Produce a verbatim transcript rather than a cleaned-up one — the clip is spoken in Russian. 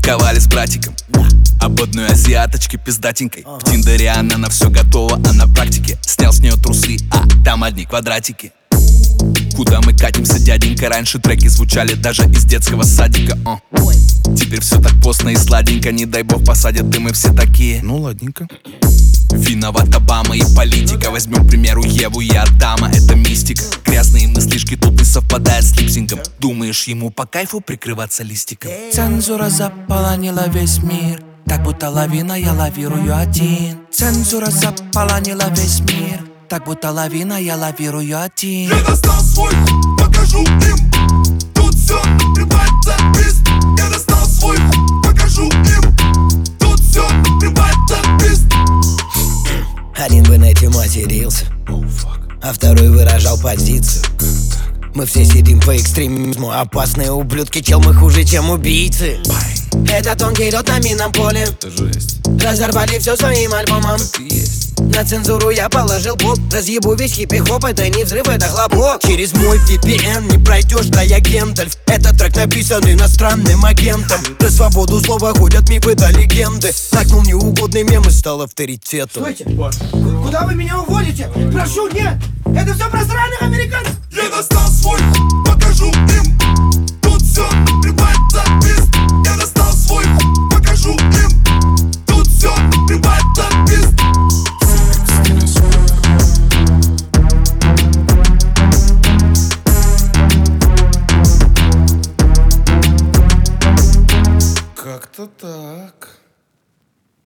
тосковали с братиком об одной азиаточке пиздатенькой. В Тиндере она на все готова, а на практике снял с нее трусы, а там одни квадратики. Куда мы катимся, дяденька? Раньше треки звучали даже из детского садика. О. Теперь все так постно и сладенько. Не дай бог посадят, и мы все такие. Ну ладненько. Виноват Обама и политика. Возьмем, к примеру, Еву и Адама. Это мистика. Грязные мыслишки тут не совпадают с липсингом. Думаешь, ему по кайфу прикрываться листиком? Цензура заполонила весь мир, так будто лавина, я лавирую один. Цензура заполонила весь мир, так будто лавина, я лавирую один. Я достал свой, покажу им. Тут все прибавит за пист. Я достал свой, покажу им. Тут все прибавит за пист. Один в инете матерился, а второй выражал позицию. Мы все сидим по экстремизму. Опасные ублюдки, чел, мы хуже, чем убийцы. Это тонкий лед на минном поле. Разорвали все своим альбомом. На цензуру я положил блок. Разъебу весь хиппи-хоп, это не взрыв, это хлопок. Через мой ви пи эн не пройдешь до Гендальф. Этот трек написан иностранным агентом. Про свободу слова ходят мифы да легенды. Такнул неугодный мем и стал авторитетом. Стойте! Куда вы меня уводите? Прошу, нет! Это все про сраных американцев! Я достал